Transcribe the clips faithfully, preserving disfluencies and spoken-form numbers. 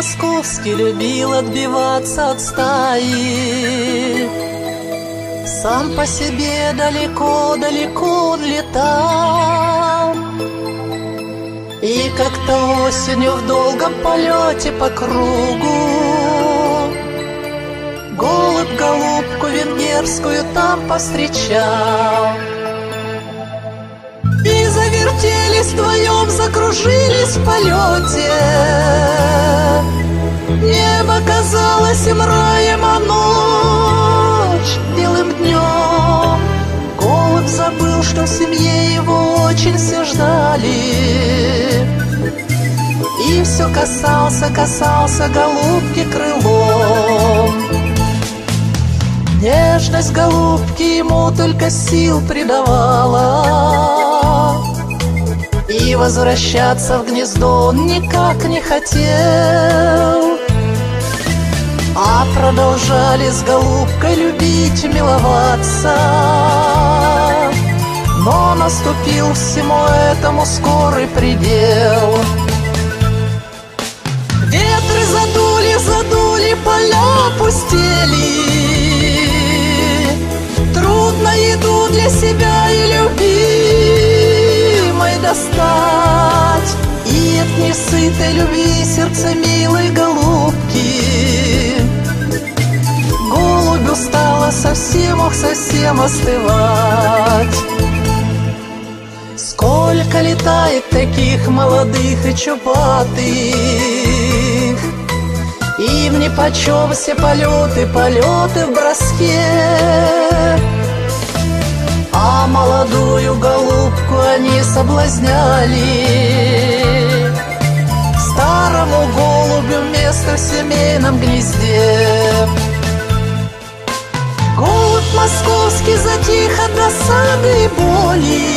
московский любил отбиваться от стаи. Сам по себе далеко-далеко он летал. И как-то осенью в долгом полете по кругу голубь голубку венгерскую там повстречал. И завертелись вдвоем, закружились в полете. Небо казалось им раем, а ночь белым днем. Голубь забыл, что в семье его очень все ждали, и все касался, касался голубки крылом. Нежность голубки ему только сил придавала, и возвращаться в гнездо он никак не хотел. А продолжали с голубкой любить, миловаться. Но наступил всему этому скорый предел. Ветры задули, задули, поля опустели. Трудно еду для себя и любимой достать. И от несытой любви сердце милой голубки голубю стало совсем, ох, совсем остывать. Сколько летает таких молодых и чубатых, им нипочем все полеты, полеты в броске. А молодую голубку они соблазняли, старому голубю место в семейном гнезде. Голубь московский затих от досады и боли,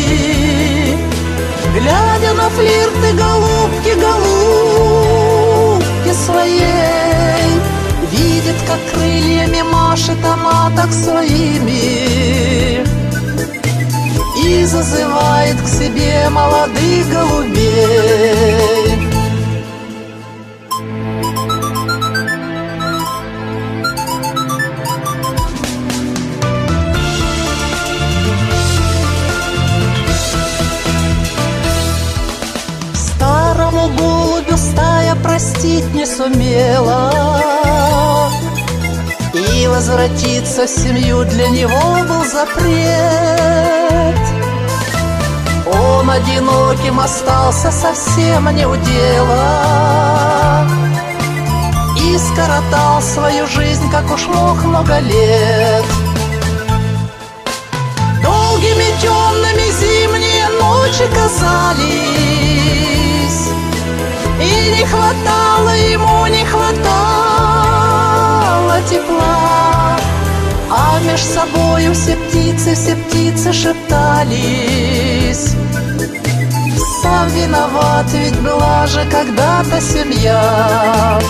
глядя на флирты голубки, голубки своей. Видит, как крыльями машет она так своими, и зазывает к себе молодых голубей. Старому голубю стая простить не сумела, и возвратиться в семью для него был запрет. Он одиноким остался совсем не у дела, и скоротал свою жизнь, как уж мог, много лет. Долгими темными зимние ночи казались, и не хватало ему, не хватало тепла. А меж собою все птицы, все птицы шептались: сам виноват, ведь была же когда-то семья.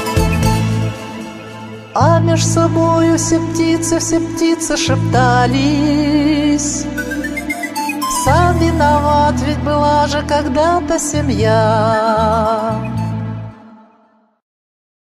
А меж собою все птицы, все птицы шептались: сам виноват, ведь была же когда-то семья.